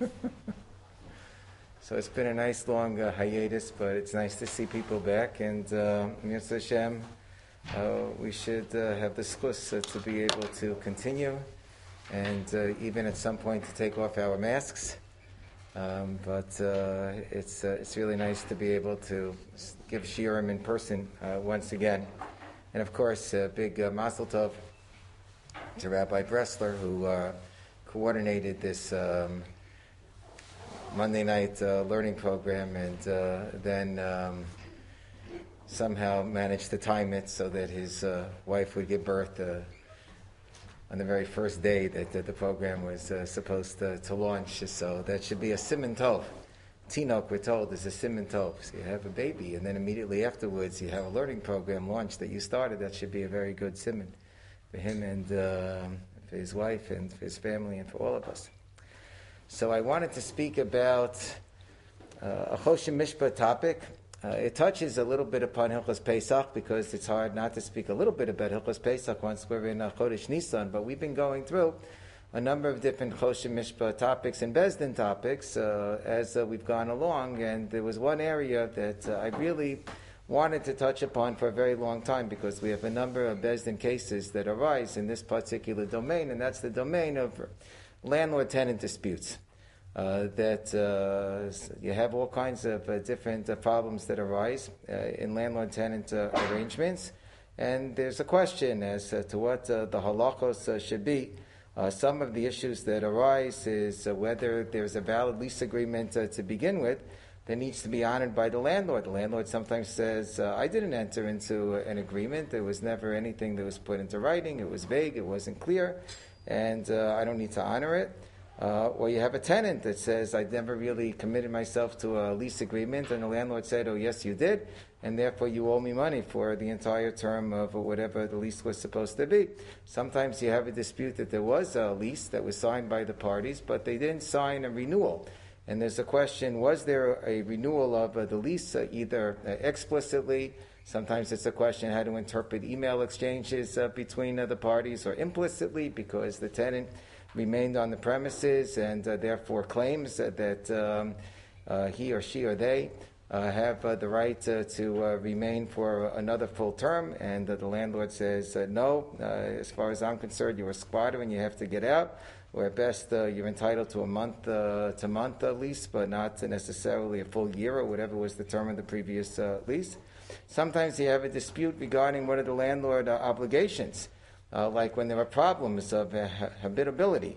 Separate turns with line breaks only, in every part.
So it's been a nice long hiatus, but it's nice to see people back. And Mitzvah Hashem, we should have the schus to be able to continue, and even at some point to take off our masks. But it's really nice to be able to give shiurim in person once again. And of course, big mazel tov to Rabbi Bressler, who coordinated this Monday night learning program, and then somehow managed to time it so that his wife would give birth on the very first day that the program was supposed to launch. So that should be a siman tov. Tinok, we're told, is a siman tov. So you have a baby, and then immediately afterwards you have a learning program launched that you started. That should be a very good siman for him and for his wife and for his family and for all of us. So I wanted to speak about a Choshen Mishpah topic. It touches a little bit upon Hilchos Pesach because it's hard not to speak a little bit about Hilchos Pesach once we're in Chodesh Nisan. But we've been going through a number of different Choshen Mishpah topics and Bezdin topics as we've gone along. And there was one area that I really wanted to touch upon for a very long time because we have a number of Bezdin cases that arise in this particular domain, and that's the domain of landlord-tenant disputes. That you have all kinds of different problems that arise in landlord-tenant arrangements, and there's a question as to what the halachos should be. Some of the issues that arise is whether there's a valid lease agreement to begin with that needs to be honored by the landlord. The landlord sometimes says, I didn't enter into an agreement. There was never anything that was put into writing. It was vague. It wasn't clear. And I don't need to honor it. Or you have a tenant that says, I never really committed myself to a lease agreement, and the landlord said, oh yes you did, and therefore you owe me money for the entire term of whatever the lease was supposed to be. Sometimes you have a dispute that there was a lease that was signed by the parties, but they didn't sign a renewal. And there's a question, was there a renewal of the lease either explicitly? Sometimes it's a question how to interpret email exchanges between the parties, or implicitly because the tenant remained on the premises and therefore claims that he or she or they have the right to remain for another full term, and the landlord says, no, as far as I'm concerned, you're a squatter and you have to get out, or at best you're entitled to a month-to-month lease, but not necessarily a full year or whatever was the term of the previous lease. Sometimes you have a dispute regarding what are the landlord obligations. Like when there are problems of habitability,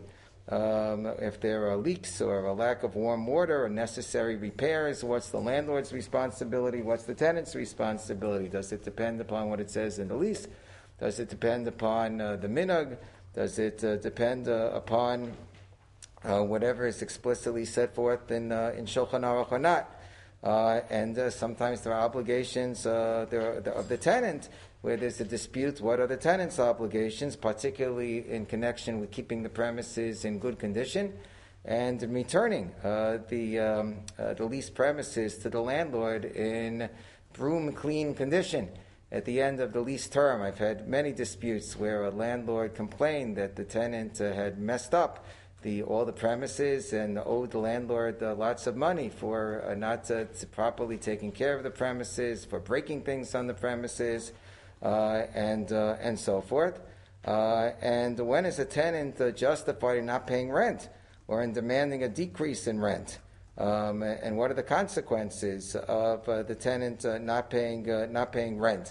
if there are leaks or a lack of warm water or necessary repairs, what's the landlord's responsibility? What's the tenant's responsibility? Does it depend upon what it says in the lease? Does it depend upon the minhag? Does it depend upon whatever is explicitly set forth in Shulchan Aruch or not? And sometimes there are obligations of the tenant where there's a dispute. What are the tenant's obligations, particularly in connection with keeping the premises in good condition and returning the leased premises to the landlord in broom clean condition at the end of the lease term? I've had many disputes where a landlord complained that the tenant had messed up all the premises and owed the landlord lots of money for not properly taking care of the premises, for breaking things on the premises, and so forth. And when is a tenant justified in not paying rent or in demanding a decrease in rent? And what are the consequences of the tenant not paying rent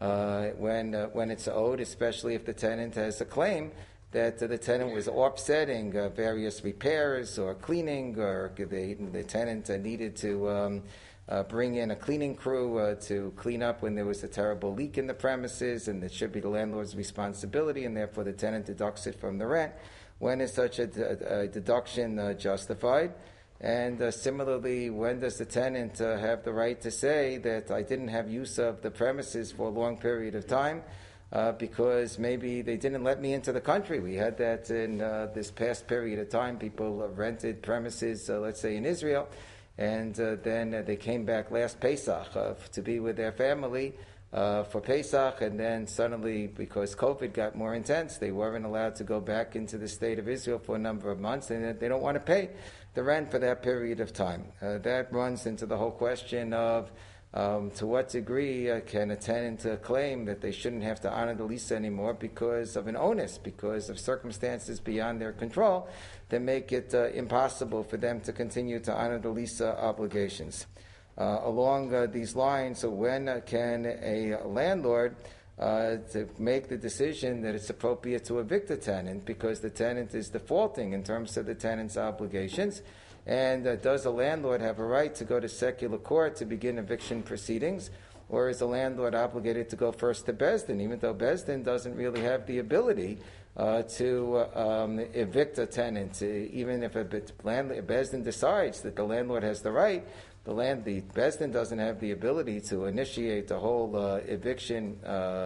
when it's owed, especially if the tenant has a claim that the tenant was offsetting various repairs or cleaning, or the tenant needed to bring in a cleaning crew to clean up when there was a terrible leak in the premises, and it should be the landlord's responsibility, and therefore the tenant deducts it from the rent. When is such a deduction justified? And similarly, when does the tenant have the right to say that I didn't have use of the premises for a long period of time because maybe they didn't let me into the country? We had that in this past period of time. People rented premises, let's say in Israel, and then they came back last Pesach to be with their family, for Pesach, and then suddenly, because COVID got more intense, they weren't allowed to go back into the state of Israel for a number of months, and they don't want to pay the rent for that period of time. That runs into the whole question of to what degree can a tenant claim that they shouldn't have to honor the lease anymore because of an onus, because of circumstances beyond their control that make it impossible for them to continue to honor the lease obligations. Along these lines, so when can a landlord to make the decision that it's appropriate to evict a tenant because the tenant is defaulting in terms of the tenant's obligations? And does a landlord have a right to go to secular court to begin eviction proceedings? Or is a landlord obligated to go first to Beis Din, even though Beis Din doesn't really have the ability to evict a tenant? Even if a Beis Din decides that the landlord has the right, the Beis Din doesn't have the ability to initiate the whole eviction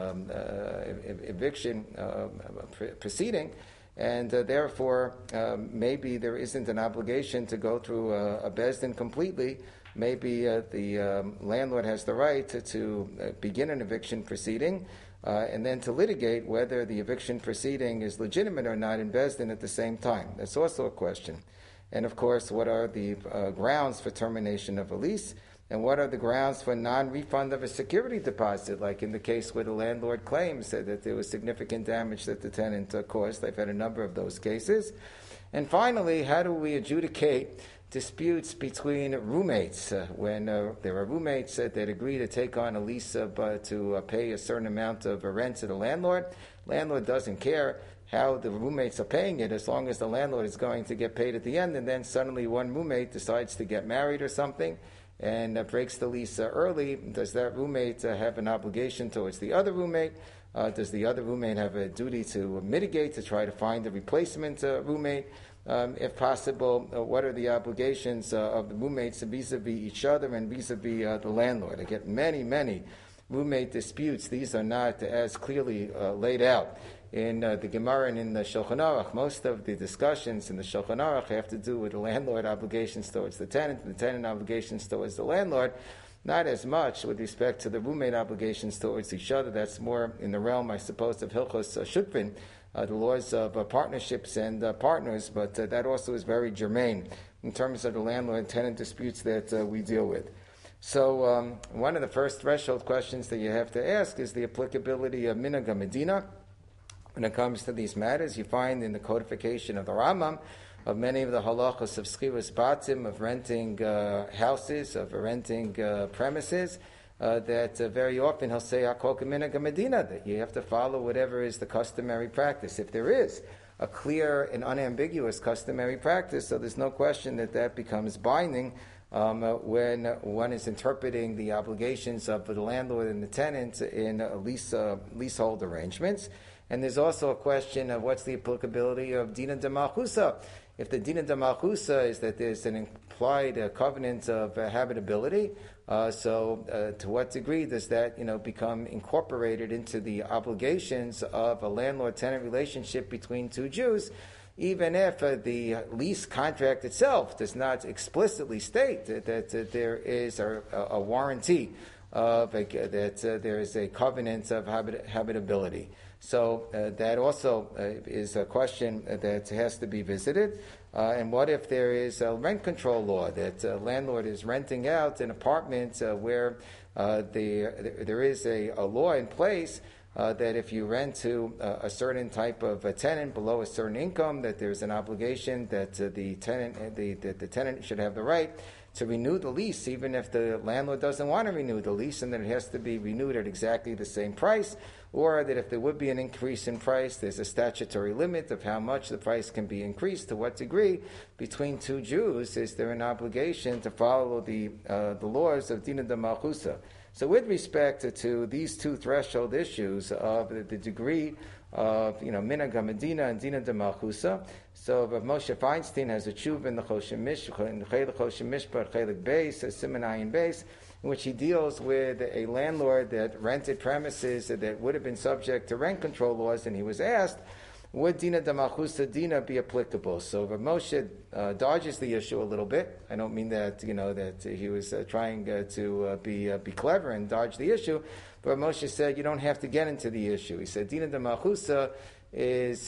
proceeding. And therefore, maybe there isn't an obligation to go through a Beis Din completely. Maybe the landlord has the right to begin an eviction proceeding and then to litigate whether the eviction proceeding is legitimate or not in Beis Din at the same time. That's also a question. And of course, what are the grounds for termination of a lease? And what are the grounds for non-refund of a security deposit, like in the case where the landlord claims that there was significant damage that the tenant caused? I've had a number of those cases. And finally, how do we adjudicate disputes between roommates when there are roommates that agree to take on a lease to pay a certain amount of rent to the landlord? Landlord doesn't care how the roommates are paying it as long as the landlord is going to get paid at the end, and then suddenly one roommate decides to get married or something and breaks the lease early. Does that roommate have an obligation towards the other roommate? Does the other roommate have a duty to mitigate, to try to find a replacement roommate? If possible, what are the obligations of the roommates vis-a-vis each other and vis-a-vis the landlord? I get many roommate disputes. These are not as clearly laid out in the Gemara and in the Shulchan Aruch. Most of the discussions in the Shulchan Aruch have to do with the landlord obligations towards the tenant and the tenant obligations towards the landlord, not as much with respect to the roommate obligations towards each other. That's more in the realm, I suppose, of Hilchos Shutfin, the laws of partnerships and partners, but that also is very germane in terms of the landlord and tenant disputes that we deal with. So one of the first threshold questions that you have to ask is the applicability of Minhag HaMedina. When it comes to these matters, you find in the codification of the Rambam of many of the halachos of schivas batim, of renting houses, of renting premises, that very often he'll say hakol k'minhag HaMedina, that you have to follow whatever is the customary practice. If there is a clear and unambiguous customary practice, so there's no question that becomes binding when one is interpreting the obligations of the landlord and the tenant in leasehold arrangements. And there's also a question of what's the applicability of Dina de Malchusa. If the Dina de Malchusa is that there's an implied covenant of habitability, so to what degree does that become incorporated into the obligations of a landlord-tenant relationship between two Jews, even if the lease contract itself does not explicitly state that there is a warranty of that there is a covenant of habitability. So that also is a question that has to be visited. And what if there is a rent control law that a landlord is renting out an apartment where there is a law in place that if you rent to a certain type of a tenant below a certain income, that there's an obligation that the tenant should have the right to renew the lease, even if the landlord doesn't want to renew the lease, and that it has to be renewed at exactly the same price, or that if there would be an increase in price, there's a statutory limit of how much the price can be increased, to what degree between two Jews is there an obligation to follow the laws of Dina de Malchusa. So with respect to these two threshold issues of the degree of Minhag HaMedina and Dina de Malchusa, so Rav Moshe Feinstein has a tshuva in the Choshim Mishpat Chelik Beis, Siman Ayin Beis, in which he deals with a landlord that rented premises that would have been subject to rent control laws, and he was asked would Dina de Malchusa Dina be applicable? So Rav Moshe dodges the issue a little bit. I don't mean that that he was trying to be clever and dodge the issue, but Rav Moshe said you don't have to get into the issue. He said Dina de Malchusa is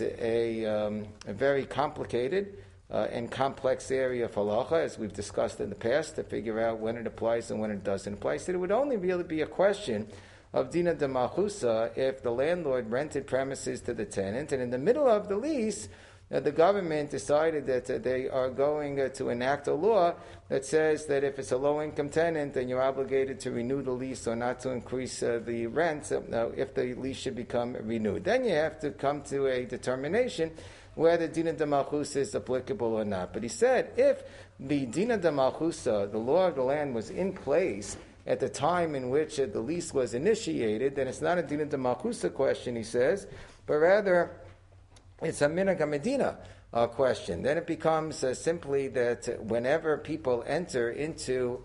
a very complicated and complex area of halacha, as we've discussed in the past, to figure out when it applies and when it doesn't apply. So it would only really be a question of Dina de Malchusa if the landlord rented premises to the tenant, and in the middle of the lease, the government decided that they are going to enact a law that says that if it's a low-income tenant, then you're obligated to renew the lease or not to increase the rent if the lease should become renewed. Then you have to come to a determination whether Dina de Malchusa is applicable or not. But he said, if the Dina de Malchusa, the law of the land, was in place at the time in which the lease was initiated, then it's not a Dina de Malchusa question, he says, but rather it's a Minhag HaMedina question. Then it becomes simply that whenever people enter into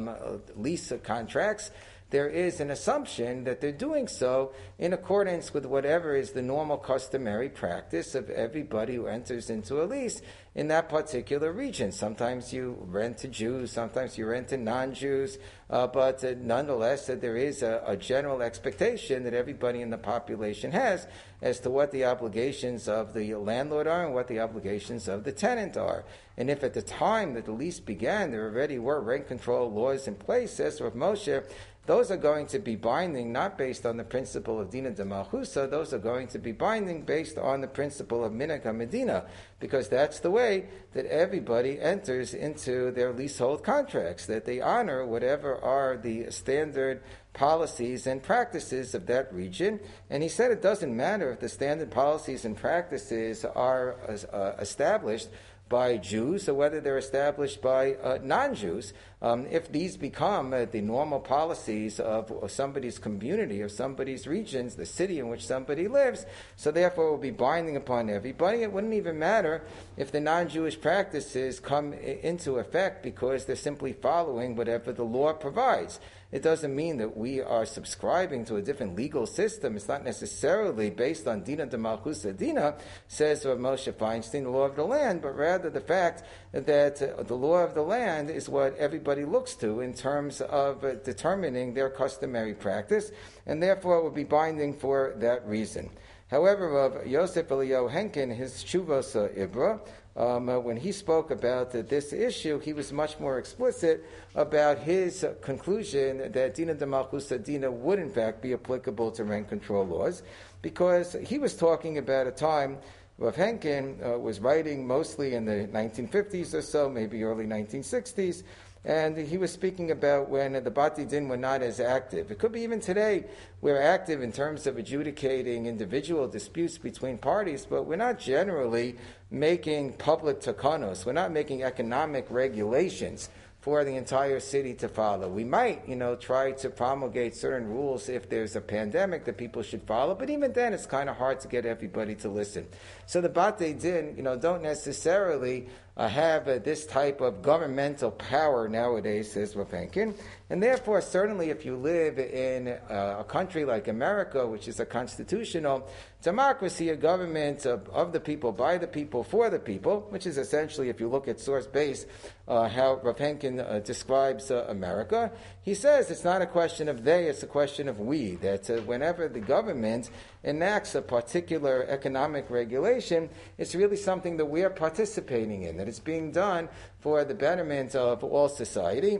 lease contracts, there is an assumption that they're doing so in accordance with whatever is the normal customary practice of everybody who enters into a lease in that particular region. Sometimes you rent to Jews, sometimes you rent to non-Jews, but nonetheless there is a general expectation that everybody in the population has as to what the obligations of the landlord are and what the obligations of the tenant are. And if at the time that the lease began there already were rent control laws in place, says Rav Moshe, those are going to be binding not based on the principle of Dina de Malchusa, those are going to be binding based on the principle of Minhag HaMedina, because that's the way that everybody enters into their leasehold contracts, that they honor whatever are the standard policies and practices of that region. And he said it doesn't matter if the standard policies and practices are established by Jews or whether they're established by non-Jews. If these become the normal policies of somebody's community, of somebody's regions, the city in which somebody lives, so therefore it will be binding upon everybody. It wouldn't even matter if the non-Jewish practices come into effect because they're simply following whatever the law provides. It doesn't mean that we are subscribing to a different legal system. It's not necessarily based on Dina de Malchusa Dina, says Rav Moshe Feinstein, the law of the land, but rather the fact that the law of the land is what everybody looks to in terms of determining their customary practice, and therefore it will be binding for that reason. However, Rav Yosef Eliyahu Henkin, his Tshuvos Ibra, when he spoke about this issue, he was much more explicit about his conclusion that Dina de Malchusa Dina would in fact be applicable to rent control laws, because he was talking about a time Rav Henkin was writing mostly in the 1950s or so, maybe early 1960s, and he was speaking about when the Bati Din were not as active. It could be even today we're active in terms of adjudicating individual disputes between parties, but we're not generally making public takanos. We're not making economic regulations for the entire city to follow. We might, try to promulgate certain rules if there's a pandemic that people should follow, but even then it's kind of hard to get everybody to listen. So the Batei Din, don't necessarily have this type of governmental power nowadays, says Rav Henkin, and therefore certainly if you live in a country like America, which is a constitutional democracy, a government of the people, by the people, for the people, which is essentially, if you look at source base, how Rav Henkin describes America, he says it's not a question of they, it's a question of we, that whenever the government enacts a particular economic regulation, it's really something that we are participating in, that it's being done for the betterment of all society.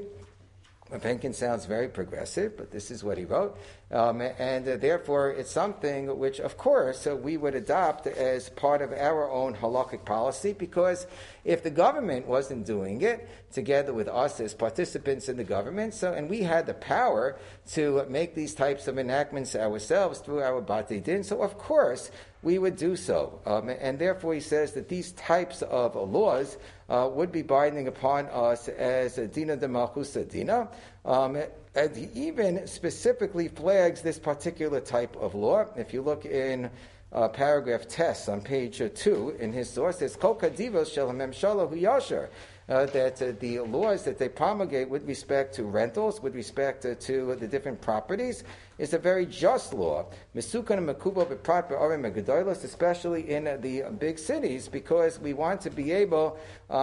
Rav Henkin sounds very progressive, but this is what he wrote. And therefore, it's something which, of course, we would adopt as part of our own halakhic policy, because if the government wasn't doing it, together with us as participants in the government, and we had the power to make these types of enactments ourselves through our Batei Din, so of course we would do so. And therefore he says that these types of laws would be binding upon us as Dina de Malchusa Dina. And he even specifically flags this particular type of law. If you look in paragraph Tes on page 2 in his source, it's Kol Kadivos Shel HaMemshala Hu Yasher. that the laws that they promulgate with respect to rentals, with respect to the different properties, is a very just law, especially in the big cities, because we want to be able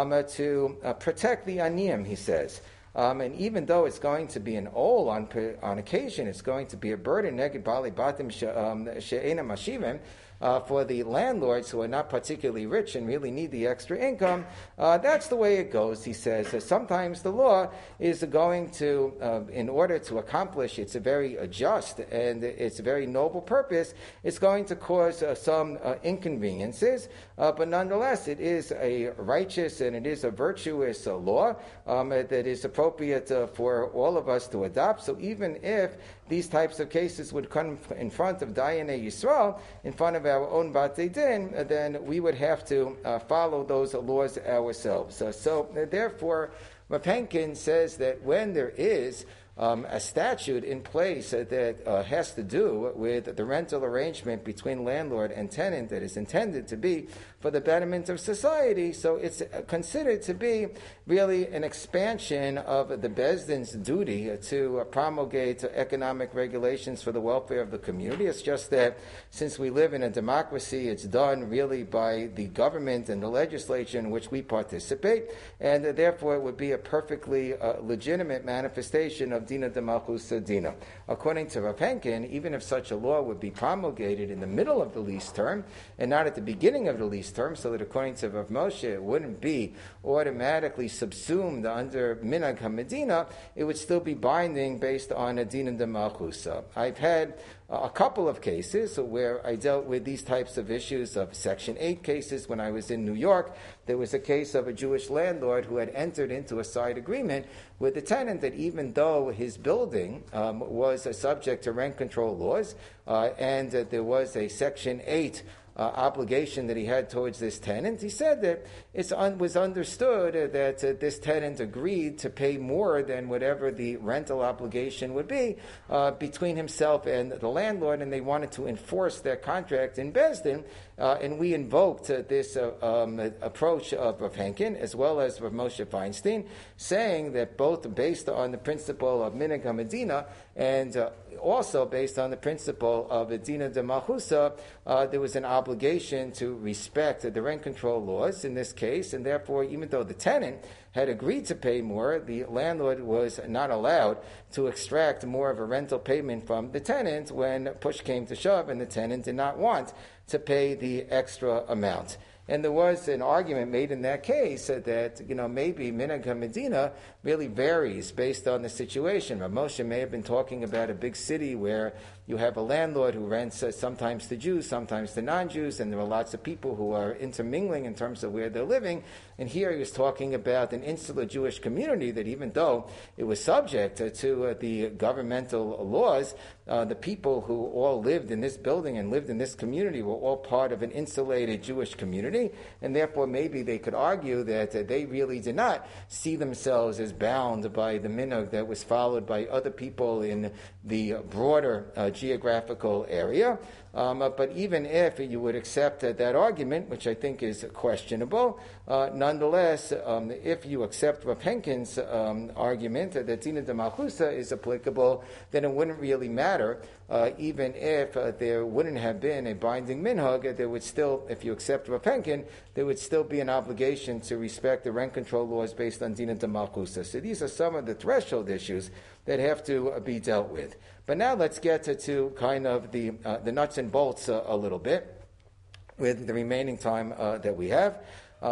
to protect the aniyim, he says. And even though it's going to be an ol on occasion, it's going to be a burden neged bali batim she'ena mashivim, for the landlords who are not particularly rich and really need the extra income. That's the way it goes, he says. Sometimes the law is going to, in order to accomplish its a very just and its a very noble purpose, it's going to cause some inconveniences, but nonetheless it is a righteous and it is a virtuous law that is appropriate for all of us to adopt. So even if these types of cases would come in front of Dayanei Yisrael, in front of our own Batei Din, then we would have to follow those laws ourselves. So therefore, Rav Henkin says that when there is a statute in place that has to do with the rental arrangement between landlord and tenant that is intended to be for the betterment of society, so it's considered to be really an expansion of the Beis Din's duty to promulgate economic regulations for the welfare of the community. It's just that since we live in a democracy, it's done really by the government and the legislature in which we participate, and therefore it would be a perfectly legitimate manifestation of Dina de Malchus Dina. According to Rav Henkin, even if such a law would be promulgated in the middle of the lease term and not at the beginning of the lease term, so that according to Rav Moshe it wouldn't be automatically subsumed under Minhag HaMedina, it would still be binding based on a Dina de Malchus. I've had a couple of cases where I dealt with these types of issues of Section 8 cases. When I was in New York, there was a case of a Jewish landlord who had entered into a side agreement with the tenant that even though his building was subject to rent control laws and there was a Section 8 obligation that he had towards this tenant, he said that it was understood that this tenant agreed to pay more than whatever the rental obligation would be between himself and the landlord, and they wanted to enforce their contract in Beis Din, and we invoked this approach of Rav Henkin as well as Rav Moshe Feinstein, saying that both based on the principle of Minhag HaMedina and also based on the principle of Dina de Malchusa, there was an obligation to respect the rent control laws in this case, and therefore, even though the tenant had agreed to pay more, the landlord was not allowed to extract more of a rental payment from the tenant when push came to shove and the tenant did not want to pay the extra amount. And there was an argument made in that case that, maybe Minhag HaMedina really varies based on the situation. Rav Moshe may have been talking about a big city where you have a landlord who rents sometimes to Jews, sometimes to non-Jews, and there are lots of people who are intermingling in terms of where they're living. And here he was talking about an insular Jewish community that even though it was subject to the governmental laws, the people who all lived in this building and lived in this community were all part of an insulated Jewish community, and therefore maybe they could argue that they really did not see themselves as bound by the minhag that was followed by other people in the broader geographical area. But even if you would accept that argument, which I think is questionable, nonetheless, if you accept Rav Henkin's argument that Dina de Malchusa is applicable, then it wouldn't really matter. Even if there wouldn't have been a binding minhag, there would still, if you accept Rav Henkin, there would still be an obligation to respect the rent control laws based on Dina de Malchusa. So these are some of the threshold issues that have to be dealt with. But now let's get to kind of the nuts and bolts a little bit with the remaining time that we have.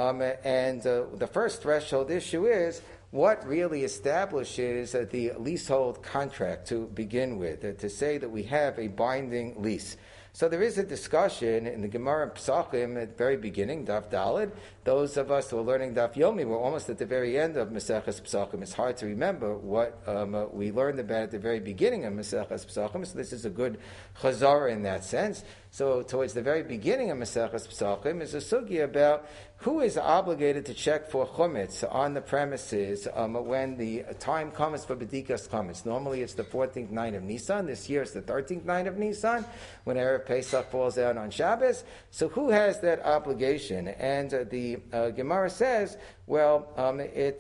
And the first threshold issue is what really establishes the leasehold contract to begin with, to say that we have a binding lease. So there is a discussion in the Gemara Pesachim at the very beginning, Daf Daled. Those of us who are learning Daf Yomi were almost at the very end of Maseches Pesachim. It's hard to remember what we learned about at the very beginning of Maseches Pesachim, so this is a good chazara in that sense. So towards the very beginning of Maseches Pesachim is a sugya about who is obligated to check for chumetz on the premises when the time comes for bedikas chametz. Normally it's the 14th night of Nisan. This year it's the 13th night of Nisan, when Erev Pesach falls out on Shabbos. So who has that obligation? And the the Gemara says, well, it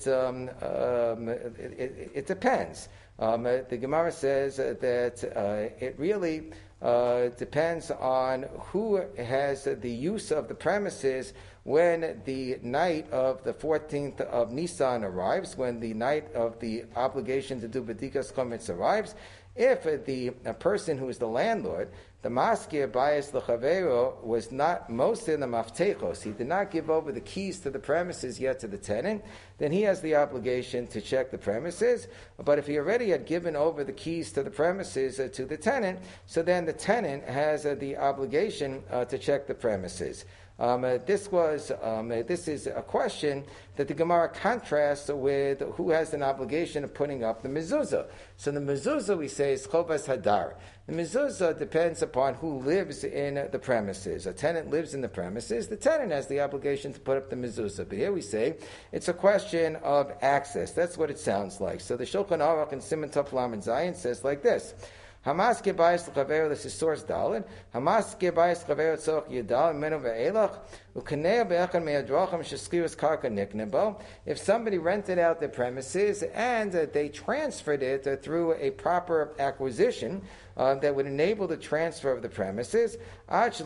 depends. The Gemara says that it really depends on who has the use of the premises when the night of the 14th of Nisan arrives, when the night of the obligation to do B'dikas Chometz arrives. If the person who is the landlord, the maskir bayis l'chavero, was not most in the maftechos, he did not give over the keys to the premises yet to the tenant, then he has the obligation to check the premises. But if he already had given over the keys to the premises to the tenant, so then the tenant has the obligation to check the premises. This is a question that the Gemara contrasts with who has an obligation of putting up the mezuzah. So the mezuzah, we say, is chovas hadar. The mezuzah depends upon who lives in the premises. A tenant lives in the premises. The tenant has the obligation to put up the mezuzah. But here we say it's a question of access. That's what it sounds like. So the Shulchan Aruch in Siman Tov Lamed Zayin says like this. Hamas gebayis l'chavero, this is source daled. Hamas gebayis l'chavero tzorach yedal menu ve'elach u'kanei be'echan me'adracham sheskiras karka niknebo. If somebody rented out their premises and they transferred it through a proper acquisition that would enable the transfer of the premises, if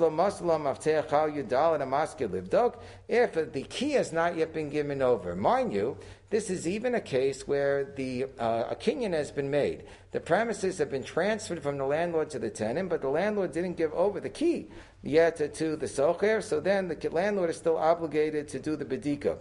the key has not yet been given over. Mind you, this is even a case where a kinyan has been made. The premises have been transferred from the landlord to the tenant, but the landlord didn't give over the key yet to the socher, so then the landlord is still obligated to do the bedika.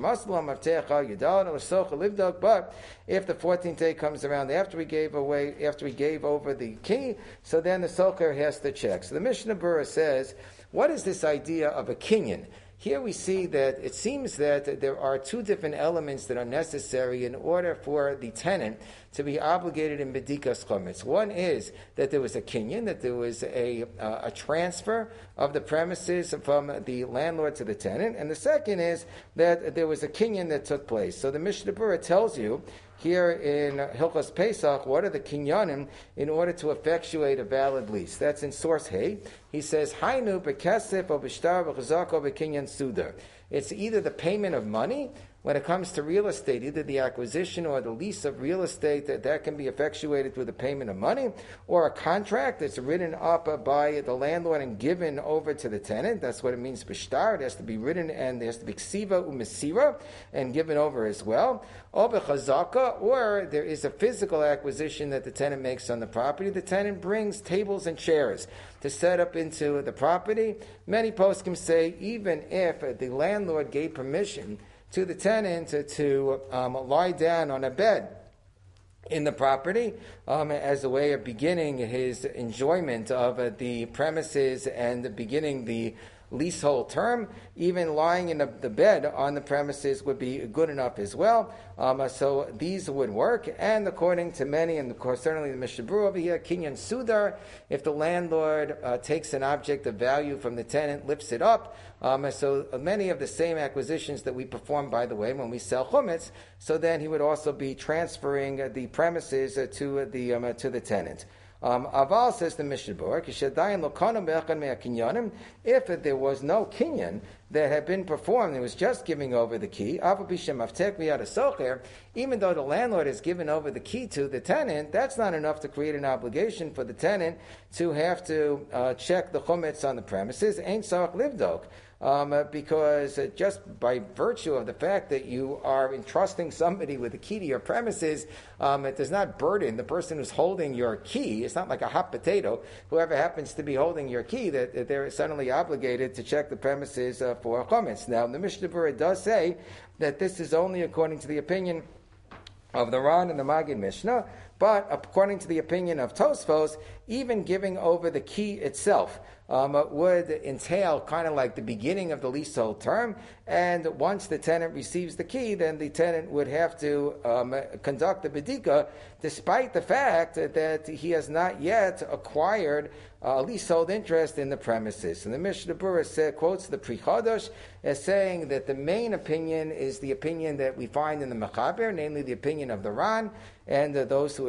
But if the 14th day comes around after he gave over the key, so then the socher has to check. So the Mishnah Berurah says, what is this idea of a kinyan? Here we see that it seems that there are two different elements that are necessary in order for the tenant to be obligated in B'dikas Chometz. One is that there was a kinyan, that there was a transfer of the premises from the landlord to the tenant, and the second is that there was a kinyan that took place. So the Mishnah Berurah tells you here in Hilchos Pesach, what are the kinyanim in order to effectuate a valid lease? That's in source Hey. He says, Hainu bekesef o b'shtar v'chazak o b'kinyan sudar. It's either the payment of money, when it comes to real estate, either the acquisition or the lease of real estate, that can be effectuated through the payment of money, or a contract that's written up by the landlord and given over to the tenant. That's what it means, b'shtar. It has to be written, and there has to be ksiva u'mesira, and given over as well. Or b'chazaka, or there is a physical acquisition that the tenant makes on the property. The tenant brings tables and chairs to set up into the property. Many poskim say, even if the landlord gave permission to the tenant to lie down on a bed in the property as a way of beginning his enjoyment of the premises and beginning the leasehold term, even lying in the bed on the premises would be good enough as well. So these would work, and according to many, and of course certainly the Mishnah Berurah over here, kinyan sudar, if the landlord takes an object of value from the tenant, lifts it up, so many of the same acquisitions that we perform, by the way, when we sell chumetz, so then he would also be transferring the premises to the tenant. Aval, says the Mishnah Berurah, if there was no kinyan that had been performed, it was just giving over the key, even though the landlord has given over the key to the tenant, that's not enough to create an obligation for the tenant to have to check the chumetz on the premises. Ain't sarach livdok. Because just by virtue of the fact that you are entrusting somebody with the key to your premises, it does not burden the person who's holding your key. It's not like a hot potato. Whoever happens to be holding your key, that they're suddenly obligated to check the premises for chumetz. Now, the Mishnah Berurah does say that this is only according to the opinion of the Ran and the Magid Mishnah, but according to the opinion of Tosfos, even giving over the key itself would entail kind of like the beginning of the leasehold term, and once the tenant receives the key, then the tenant would have to conduct the bedika, despite the fact that he has not yet acquired leasehold interest in the premises. And the Mishnah Berurah quotes the Pri Chodosh as saying that the main opinion is the opinion that we find in the Mechaber, namely the opinion of the Ran, and those who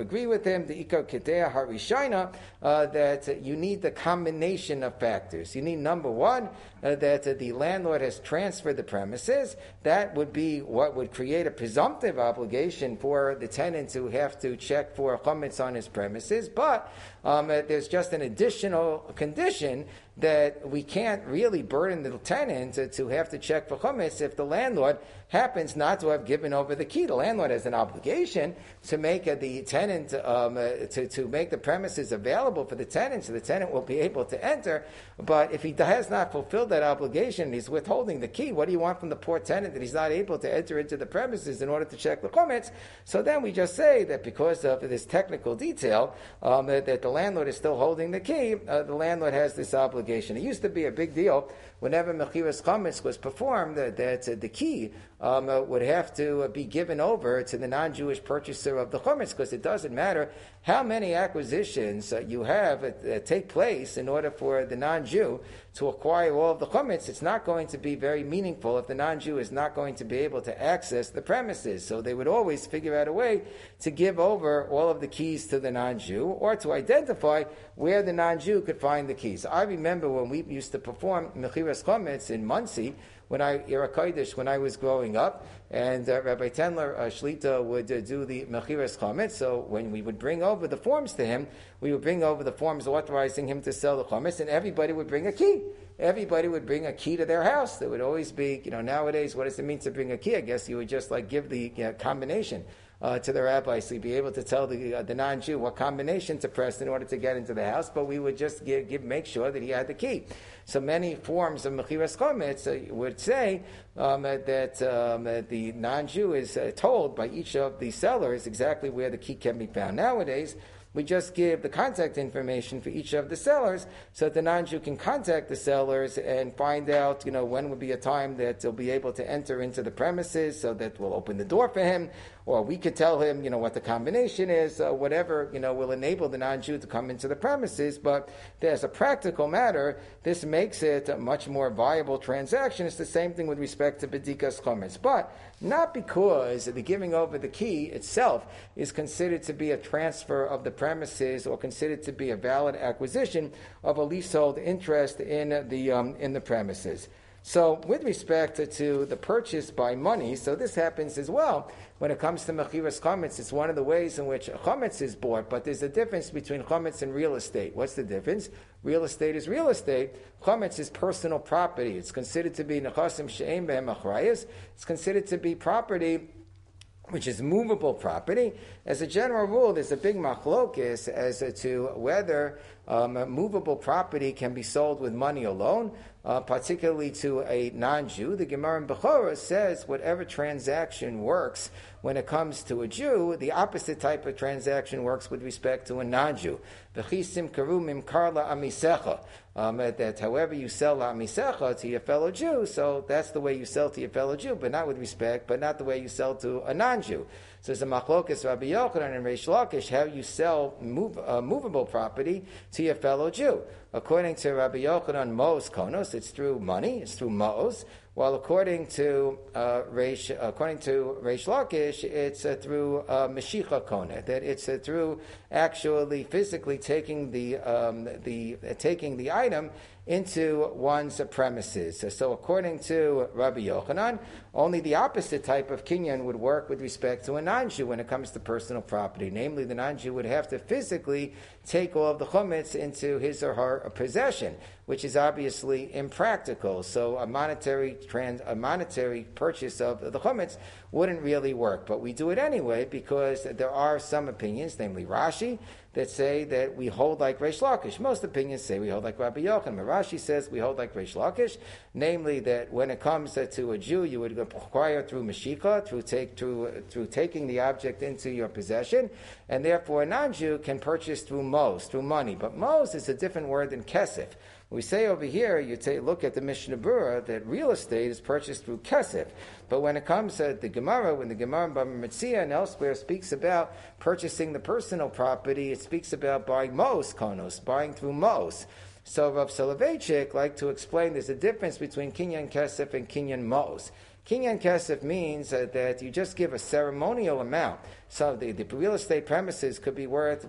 agree with him, the Ikar Kedea Harishina, that you need the combination of factors. You need, number one, that the landlord has transferred the premises. That would be what would create a presumptive obligation for the tenant to have to check for chametz on his premises. But there's just an additional condition that we can't really burden the tenant to have to check for chametz if the landlord happens not to have given over the key. The landlord has an obligation to make the tenant to make the premises available for the tenant, so the tenant will be able to enter. But if he has not fulfilled that obligation, he's withholding the key. What do you want from the poor tenant that he's not able to enter into the premises in order to check the chametz? So then we just say that because of this technical detail, that the landlord is still holding the key. The landlord has this obligation. It used to be a big deal whenever mechiras chametz was performed that the key would have to be given over to the non-Jewish purchaser of the chametz, because it doesn't matter how many acquisitions you have take place in order for the non-Jew to acquire all of the chametz. It's not going to be very meaningful if the non-Jew is not going to be able to access the premises. So they would always figure out a way to give over all of the keys to the non-Jew, or to identify where the non-Jew could find the keys. I remember when we used to perform mechiras chametz in Monsey, when I was growing up, and Rabbi Tendler Shlita would do the mechiras chametz. So when we would bring over the forms to him, we would bring over the forms authorizing him to sell the chametz, and everybody would bring a key. Everybody would bring a key to their house. There would always be, nowadays, what does it mean to bring a key? I guess you would just give the combination to the rabbi, so you'd be able to tell the non-Jew what combination to press in order to get into the house, but we would just make sure that he had the key. So many forms of mechiras chametz would say that the non-Jew is told by each of the sellers exactly where the key can be found. Nowadays, we just give the contact information for each of the sellers so that the non-Jew can contact the sellers and find out, when would be a time that they'll be able to enter into the premises, so that we'll open the door for him, or we could tell him, what the combination is, whatever, will enable the non-Jew to come into the premises. But as a practical matter, this makes it a much more viable transaction. It's the same thing with respect to bedikas chametz. But not because the giving over the key itself is considered to be a transfer of the premises or considered to be a valid acquisition of a leasehold interest in the premises. So with respect to the purchase by money, so this happens as well. When it comes to mechiras chametz, it's one of the ways in which chametz is bought, but there's a difference between chametz and real estate. What's the difference? Real estate is real estate. Chametz is personal property. It's considered to be nechasim she'ein behem achrayus. It's considered to be property which is movable property. As a general rule, there's a big machlokes as to whether movable property can be sold with money alone, particularly to a non-Jew. The Gemara in Bechorah says whatever transaction works when it comes to a Jew, the opposite type of transaction works with respect to a non-Jew. V'chisim karu mimkar la'amisecha. That however you sell la'amisecha to your fellow Jew, so that's the way you sell to your fellow Jew, but not the way you sell to a non-Jew. So it's a machlokas Rabbi Yochanan and Reish Lakish, how you sell movable property to your fellow Jew. According to Rabbi Yochanan, Mos Konos, it's through money, it's through Mos. While according to Reish Lakish, it's through Meshicha Kona, that it's through actually physically taking the item into one's premises. So according to Rabbi Yochanan, only the opposite type of kinyan would work with respect to a non-Jew when it comes to personal property. Namely, the non-Jew would have to physically take all of the chametz into his or her possession, which is obviously impractical. So a monetary purchase of the chametz wouldn't really work. But we do it anyway because there are some opinions, namely Rashi, that say that we hold like Reish Lakish. Most opinions say we hold like Rabbi Yochanan. Rashi says we hold like Reish Lakish, namely that when it comes to a Jew, you would acquire through Meshika, through taking the object into your possession, and therefore a non-Jew can purchase through Mos, through money. But Mos is a different word than Kesef. We say over here, look at the Mishnah Berurah, that real estate is purchased through kesef. But when it comes to the Gemara, when the Gemara in Bava Metzia and elsewhere speaks about purchasing the personal property, it speaks about buying Mos Konos, buying through Mos. So Rav Soloveitchik like to explain there's a difference between Kinyan Kesef and Kinyan Mos. Kinyan kesef means that you just give a ceremonial amount. So the real estate premises could be worth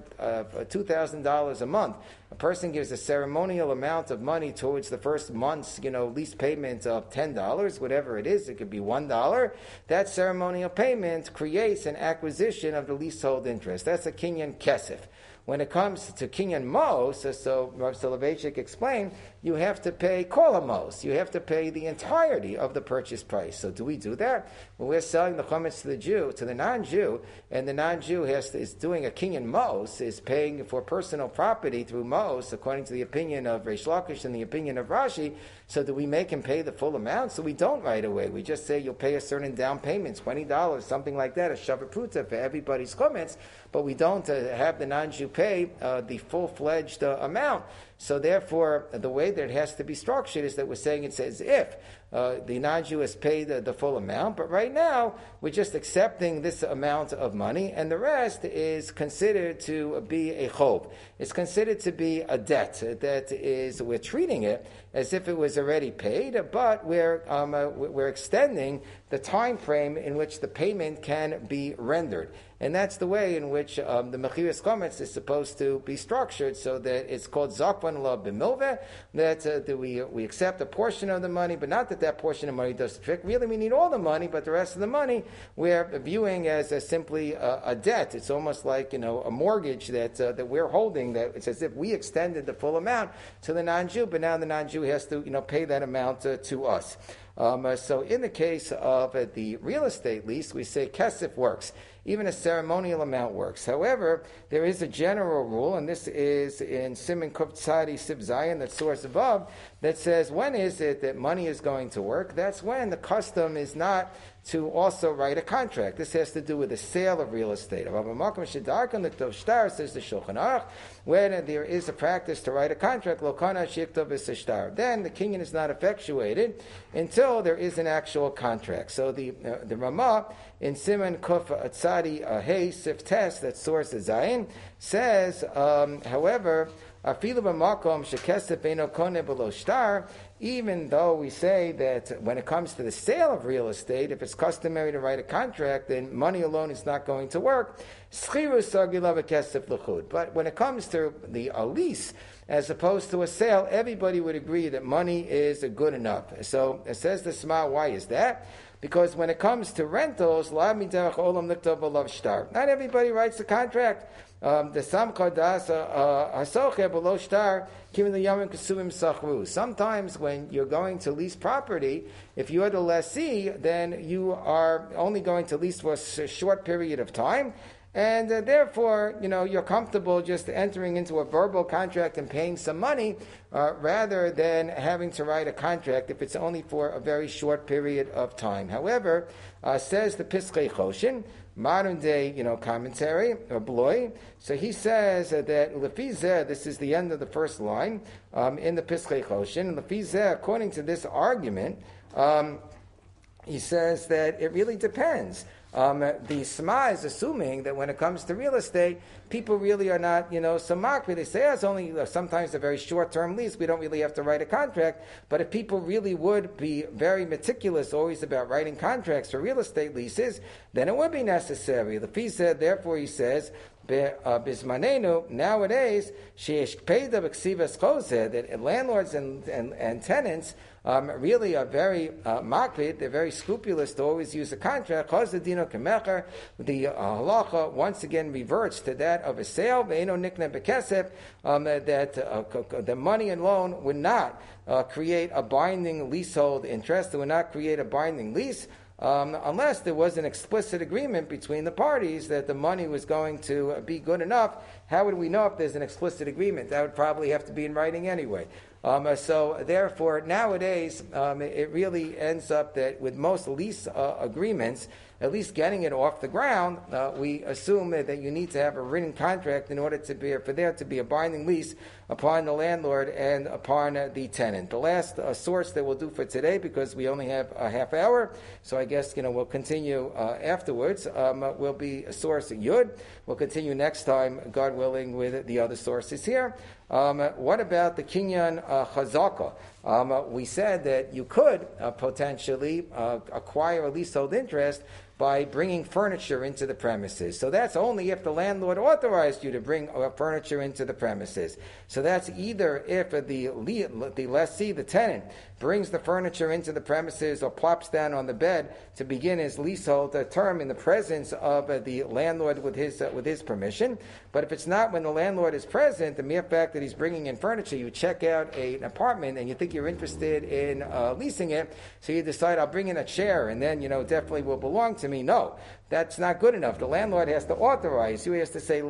$2,000 a month. A person gives a ceremonial amount of money towards the first month's, lease payment of $10, whatever it is. It could be $1. That ceremonial payment creates an acquisition of the leasehold interest. That's a kinyan kesef. When it comes to kinyan mos, so Rav Soloveitchik explained, you have to pay kol hamos. You have to pay the entirety of the purchase price. So do we do that? When we're selling the chametz to the non-Jew, and the non-Jew is doing a kinyan mos, is paying for personal property through mos, according to the opinion of Reish Lakish and the opinion of Rashi, so do we make him pay the full amount? So we don't right away. We just say you'll pay a certain down payment, $20, something like that, a shavar pruta for everybody's chametz, but we don't have the non-Jew pay the full-fledged amount. So therefore, the way that it has to be structured is that we're saying it's as if the non-Jew has paid the full amount, but right now we're just accepting this amount of money, and the rest is considered to be a chov. It's considered to be a debt. We're treating it as if it was already paid, but we're extending the time frame in which the payment can be rendered. And that's the way in which the Mechiras Chametz is supposed to be structured, so that it's called Zakvan La B'milveh, that we accept a portion of the money, but not that portion of money does the trick. Really, we need all the money, but the rest of the money we're viewing as simply a debt. It's almost like, a mortgage that we're holding, that it's as if we extended the full amount to the non-Jew, but now the non-Jew has to, pay that amount to us. So in the case of the real estate lease, we say kesef works. Even a ceremonial amount works. However, there is a general rule, and this is in Siman Kuf Tzadi Sib Zayin, that source above, that says when is it that money is going to work? That's when the custom is not to also write a contract. This has to do with the sale of real estate. Says the Shulchan Aruch, when there is a practice to write a contract, then the kinyan is not effectuated until there is an actual contract. So the Ramah in Siman Kuf Tzadi Hey Sif Tes, that source is Zayin, says, however, even though we say that when it comes to the sale of real estate, if it's customary to write a contract, then money alone is not going to work. But when it comes to the lease, as opposed to a sale, everybody would agree that money is good enough. So it says the Shema, why is that? Because when it comes to rentals, not everybody writes a contract. Sometimes when you're going to lease property, if you're the lessee, then you are only going to lease for a short period of time. And therefore, you're comfortable just entering into a verbal contract and paying some money rather than having to write a contract if it's only for a very short period of time. However, says the Piskei Choshen, modern day, commentary, or Bloy, so he says that Lefi Zeh, this is the end of the first line, in the Piskei Choshen, Lefi Zeh, according to this argument, he says that it really depends. The Sma is assuming that when it comes to real estate, people really are not, samakri. They say it's only sometimes a very short-term lease. We don't really have to write a contract. But if people really would be very meticulous always about writing contracts for real estate leases, then it would be necessary. The fee said, therefore, he says, Bismanenu, nowadays, that landlords and tenants really are very makpid, they're very scrupulous to always use a contract. The halacha once again reverts to that of a sale, that the money and loan would not create a binding leasehold interest, it would not create a binding lease, unless there was an explicit agreement between the parties that the money was going to be good enough. How would we know if there's an explicit agreement? That would probably have to be in writing anyway. So therefore, nowadays, it really ends up that with most lease agreements, at least getting it off the ground, we assume that you need to have a written contract in order for there to be a binding lease upon the landlord and upon the tenant. The last source that we'll do for today, because we only have a half hour, so I guess we'll continue afterwards, will be source Yud. We'll continue next time, God willing, with the other sources here. What about the kinyan chazaka? We said that you could potentially acquire a leasehold interest by bringing furniture into the premises. So that's only if the landlord authorized you to bring furniture into the premises. So that's either if the lessee, the tenant, brings the furniture into the premises or plops down on the bed to begin his leasehold term in the presence of the landlord with his permission. But if it's not when the landlord is present, the mere fact that he's bringing in furniture, you check out an apartment and you think you're interested in leasing it, so you decide I'll bring in a chair and then definitely will belong to me. No, that's not good enough. The landlord has to authorize you. He has to say,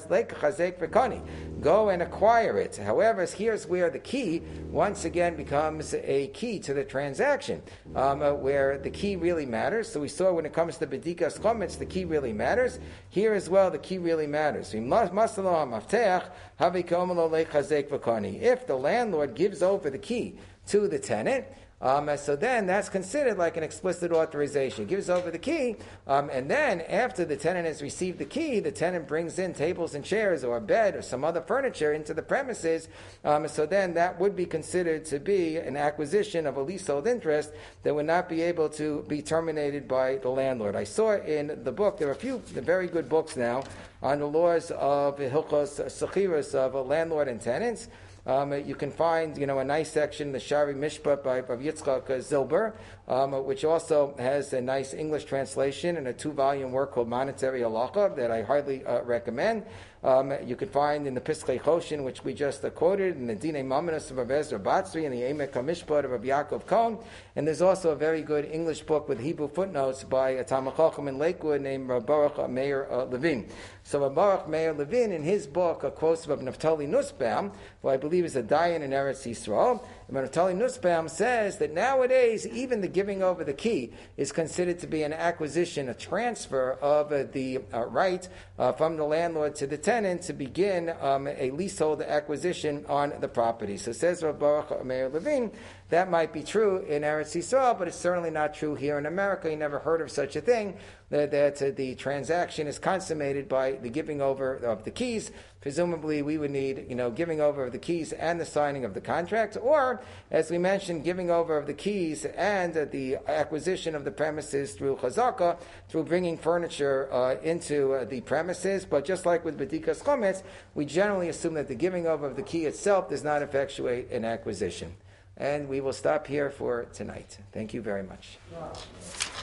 go and acquire it. However, here's where the key once again becomes a key to the transaction, where the key really matters. So we saw when it comes to Bedikas Chometz, the key really matters. Here as well, the key really matters. If the landlord gives over the key to the tenant, so then that's considered like an explicit authorization. He gives over the key, and then after the tenant has received the key, the tenant brings in tables and chairs or a bed or some other furniture into the premises. So then that would be considered to be an acquisition of a leasehold interest that would not be able to be terminated by the landlord. I saw in the book, there are a few very good books now on the laws of Hilchos Sechiros of a landlord and tenants. You can find, a nice section, the Shari Mishpat by Yitzchak Zilber, which also has a nice English translation and a 2-volume work called Monetary Halacha that I highly recommend. You can find in the Piskei Choshen, which we just quoted, in the Dinei Mamonos of Rav Ezra Batzri, and the Emek HaMishpat of Rav Yaakov Cohen. And there's also a very good English book with Hebrew footnotes by a Talmid Chacham in Lakewood named Baruch Meir Levin. So Baruch Meir Levin, in his book, quotes Rav Naftali Nussbaum, who I believe is a Dayan in Eretz Yisrael. And Naftali Nussbaum says that nowadays, even the giving over the key is considered to be an acquisition, a transfer of the right from the landlord to the tenant to begin a leasehold acquisition on the property. So says Rav Baruch Meir Levin, that might be true in Eretz Yisrael, but it's certainly not true here in America. You never heard of such a thing, that the transaction is consummated by the giving over of the keys. Presumably we would need, giving over of the keys and the signing of the contract, or, as we mentioned, giving over of the keys and the acquisition of the premises through chazaka, through bringing furniture into the premises. But just like with Bedikas Chometz, we generally assume that the giving over of the key itself does not effectuate an acquisition. And we will stop here for tonight. Thank you very much.